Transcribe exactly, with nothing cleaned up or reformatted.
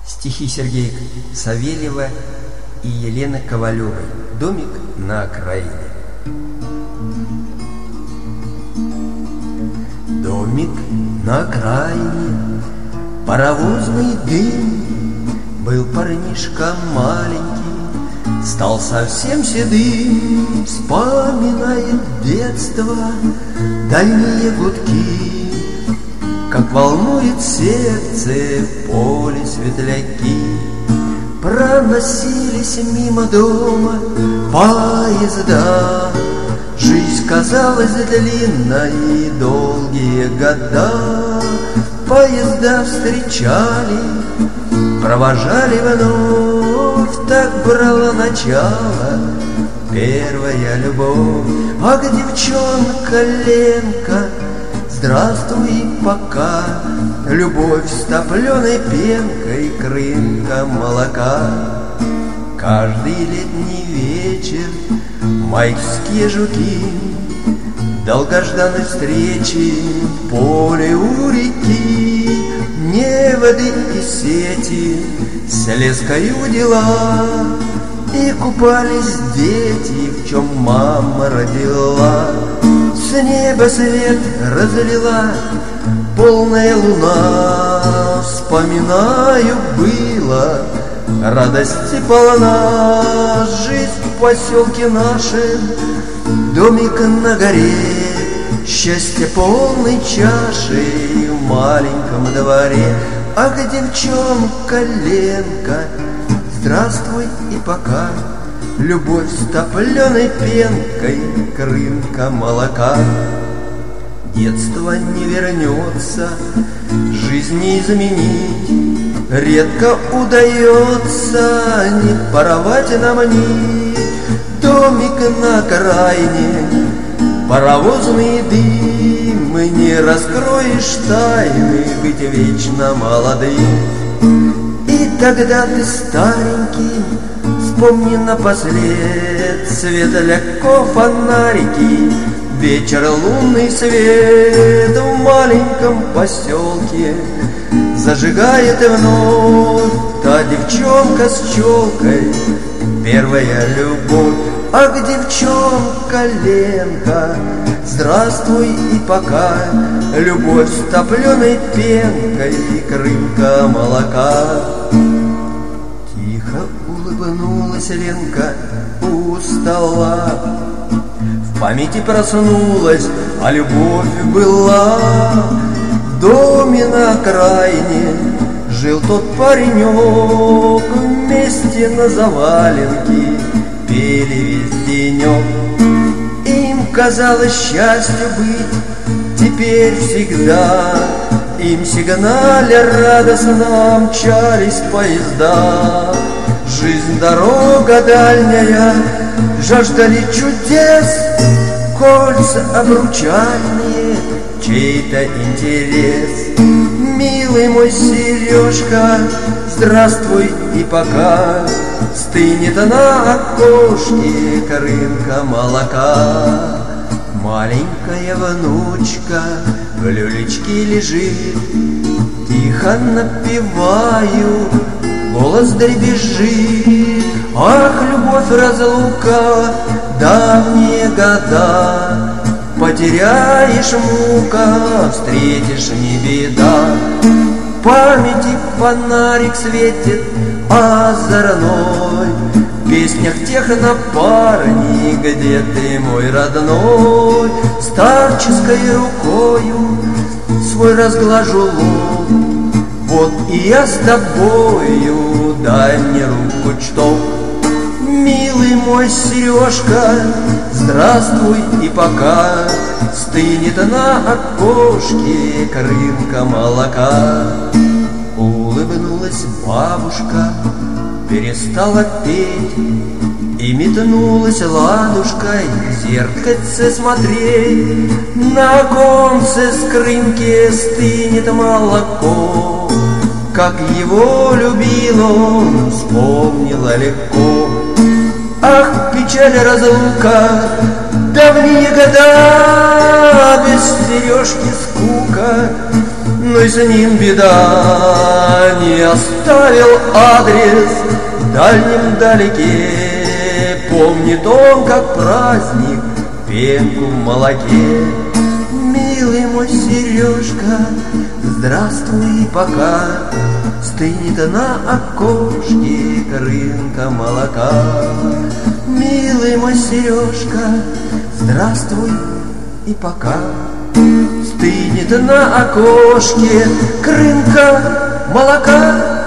Стихи Сергея Савельева и Елены Ковалевой. Домик на окраине. Домик на окраине, паровозный дым. Был парнишка маленький, стал совсем седым. Вспоминает детство, дальние гудки, как волнует сердце в поле светляки. Проносились мимо дома поезда, жизнь казалась длинной и долгие года. Поезда встречали, провожали вновь, так брала начало первая любовь. Ах, девчонка Ленка, здравствуй пока, любовь с топленой пенкой, крынка молока. Каждый летний вечер майские жуки, долгожданной встречи в поле у реки. Неводы и сети с леской удила, и купались дети, в чем мама родила. С неба свет разлила полная луна. Вспоминаю, было радости полна жизнь в поселке нашем, домик на горе, счастье полной чашей в маленьком дворе. Ах, девчонка Ленка, здравствуй и пока, любовь с топленой пенкой, крынка молока. Детство не вернется, жизнь не изменить, редко удается не порвать нам нить. Домик на окраине, паровозный дым, не раскроешь тайны, быть вечно молодым. И тогда ты старенький, вспомни напослед, светляко фонарики, вечер лунный свет в маленьком поселке зажигает вновь та девчонка с челкой, первая любовь. Ах, девчонка Ленка, здравствуй и пока, любовь с топленой пенкой, крынка молока. Тихо улыбнулась Ленка у стола, в памяти проснулась, а любовь была. В доме на окраине жил тот паренек, вместе на заваленке пели весь денек. Им казалось счастье быть теперь всегда, им сигналя радостно мчались поезда. Жизнь дорога дальняя, жаждали чудес, кольца обручальные, чей-то интерес. Милый мой Сережка, здравствуй и пока, стынет на окошке крынка молока. Маленькая внучка в люлечке лежит, тихо напеваю, голос дребезжит. Ах, любовь, разлука, давние года, потеряешь мука, встретишь не беда. В памяти фонарик светит озорной, в песнях тех напарник, где ты мой родной. Старческой рукою свой разглажу лоб, вот и я с тобою, дай мне руку чтов. Милый мой Сережка, здравствуй и пока, стынет на окошке крынка молока. Улыбнулась бабушка, перестала петь, и метнулась ладушкой в зеркальце смотреть. На оконце скрынке стынет молоко, как его любил он, вспомнила легко. Ах, печаль разлука, давние года, без Сережки скука, но и с ним беда, не оставил адрес в дальнем далеке. Помнит он, как праздник, пенку в молоке. Милый мой Сережка, здравствуй, пока стынет на окошке крынка молока. Милый мой Сережка, здравствуй и пока стынет на окошке крынка молока.